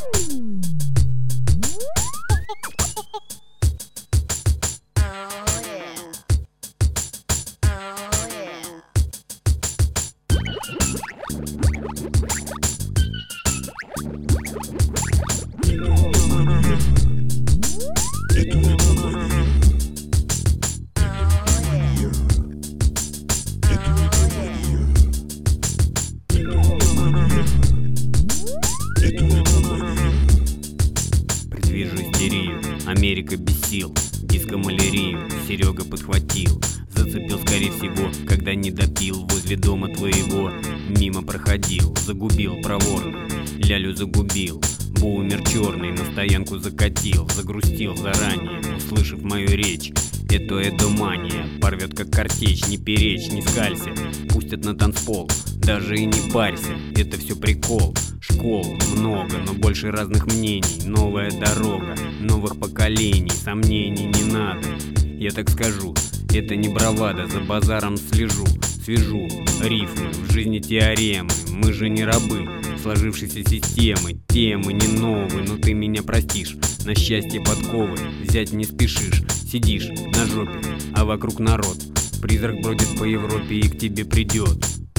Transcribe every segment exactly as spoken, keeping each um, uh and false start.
Предвижу истерию, Америка бесил, дискомалярию Серега подхватил. Зацепил, скорее всего, когда не допил. Возле дома твоего мимо проходил. Загубил проворно, лялю загубил. Боумер черный на стоянку закатил. Загрустил заранее, услышав мою речь. Это эдомания, порвет как картечь. Не перечь, не скалься, пустят на танцпол. Даже и не парься, это все прикол. Школ много, но больше разных мнений. Новая дорога, новых поколений. Сомнений не надо, я так скажу. Это не бравада, за базаром слежу. Свяжу рифмы, в жизни теоремы. Мы же не рабы сложившейся системы. Темы не новые, но ты меня простишь. На счастье подковы взять не спешишь. Сидишь на жопе, а вокруг народ. Призрак бродит по Европе и к тебе придет.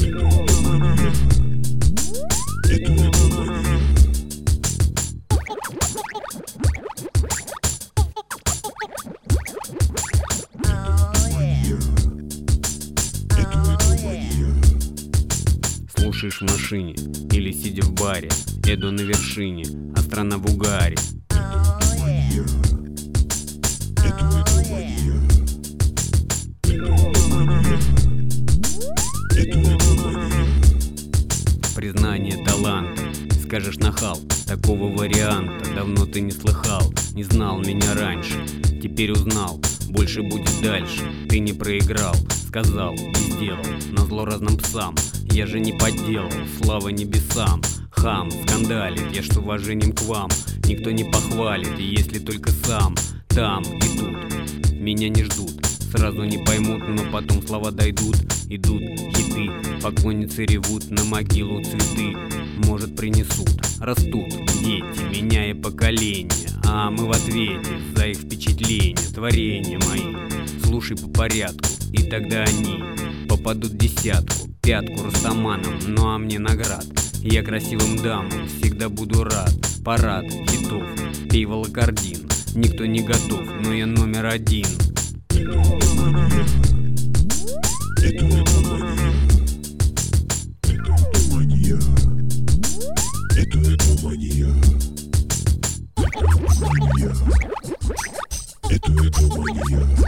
Слушаешь в машине или сидя в баре. Эдо на вершине, а страна в угаре. Признание таланта, скажешь нахал, такого варианта давно ты не слыхал. Не знал меня раньше, теперь узнал, больше будет дальше. Ты не проиграл, сказал и сделал, назло разным псам. Я же не подделал, слава небесам. Хам, скандалит, я ж с уважением к вам. Никто не похвалит, если только сам. Там и тут меня не ждут, сразу не поймут, но потом слова дойдут. Идут хиты, поклонницы ревут, на могилу цветы, может, принесут. Растут дети, меняя поколение, а мы в ответе за их впечатления. Творения мои, слушай по порядку, и тогда они попадут в десятку. Пятку растаманом, ну а мне наград. Я красивым дамам всегда буду рад. Парад хитов, пей волокордин. Никто не готов, но я номер один. Это